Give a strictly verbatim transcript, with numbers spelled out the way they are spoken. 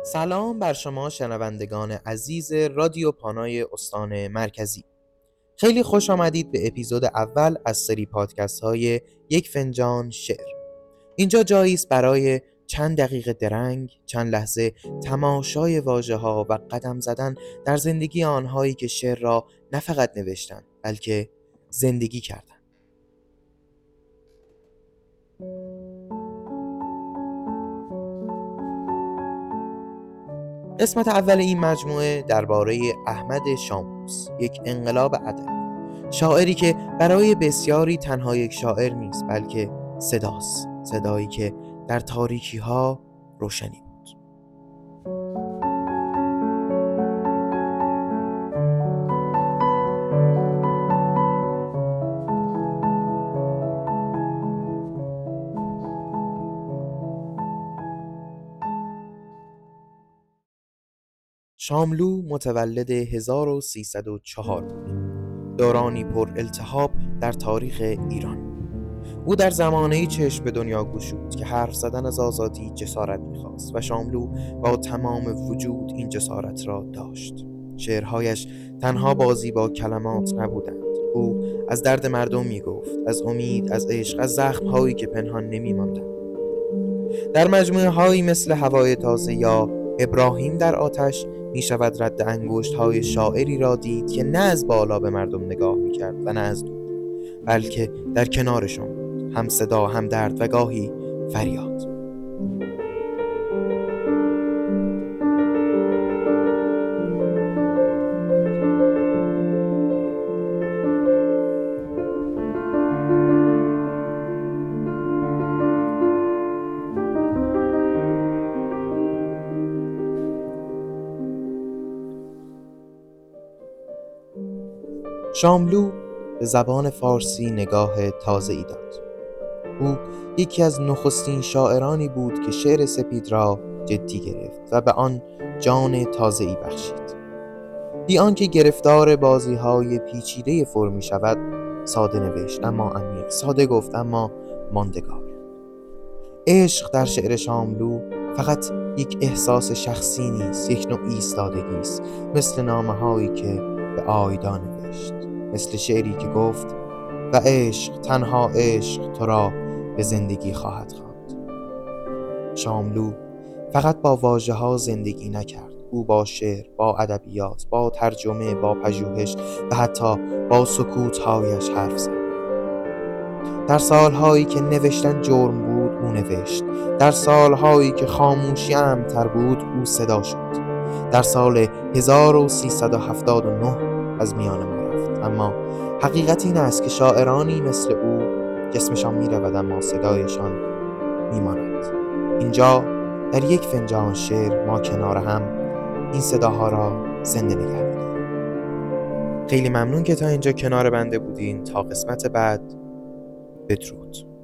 سلام بر شما شنوندگان عزیز رادیو پانای استان مرکزی. خیلی خوش آمدید به اپیزود اول از سری پادکست های یک فنجان شعر. اینجا جایی است برای چند دقیقه درنگ، چند لحظه تماشای واژه ها و قدم زدن در زندگی آنهایی که شعر را نه فقط نوشتن بلکه زندگی کردن. قسمت اول این مجموعه درباره احمد شاملوست، یک انقلاب ادبی، شاعری که برای بسیاری تنها یک شاعر نیست بلکه صداست، صدایی که در تاریکی ها روشنی بود. شاملو متولد هزار و سیصد و چهار بود، دورانی پر التهاب در تاریخ ایران. او در زمانه‌ای چشم به دنیا گشود که حرف زدن از آزادی جسارت می‌خواست و شاملو با تمام وجود این جسارت را داشت. شعرهایش تنها بازی با کلمات نبودند. او از درد مردم می‌گفت، از امید، از عشق، از زخم‌هایی که پنهان نمی‌ماندند. در مجموعه‌هایی مثل هوای تازه یا ابراهیم در آتش می شود رد انگشت‌های شاعری را دید که نه از بالا به مردم نگاه می‌کرد و نه از دور، بلکه در کنارشان بود، هم صدا، هم درد و گاهی فریاد. شاملو به زبان فارسی نگاه تازه‌ای داد. او یکی از نخستین شاعرانی بود که شعر سپید را جدی گرفت و به آن جان تازه‌ای بخشید. بی آنکه گرفتار بازی‌های پیچیده فرمی شود، ساده نوشت اما عمیق، ساده گفت اما ماندگار. عشق در شعر شاملو فقط یک احساس شخصی نیست، یک نوع ایستادگی است، مثل نامه‌هایی که به آیدا نوشت، مثل شعری که گفت و عشق، تنها عشق تو را به زندگی خواهد خواند. شاملو فقط با واژه‌ها زندگی نکرد، او با شعر، با ادبیات، با ترجمه، با پژوهش و حتی با سکوت‌هایش حرف زد. در سالهایی که نوشتن جرم بود او نوشت، در سالهایی که خاموشی امن‌تر بود او صدا شد. در سال هزار و سیصد و هفتاد و نه از میان ما رفت، اما حقیقت این است که شاعرانی مثل او جسمشان می رود اما صدایشان می ماند. اینجا در یک فنجان شعر ما کنار هم این صداها را زنده نگه می‌داریم. خیلی ممنون که تا اینجا کنار بنده بودین. تا قسمت بعد، بدرود.